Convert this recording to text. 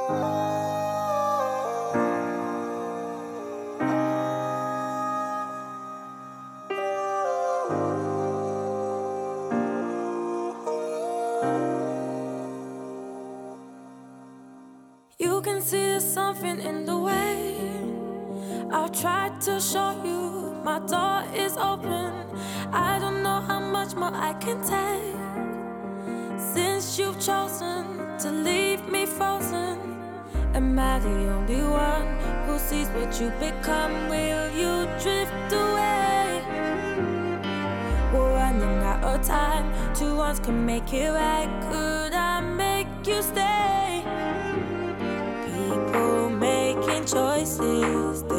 You can see there's something in the way I've tried to show you. My door is open. I don't know how much more I can take since you've chosen to leave me frozen. Am I the only one who sees what you become? Will you drift away? We're running out of time. Two ones can make it right. Could I make you stay? People making choices.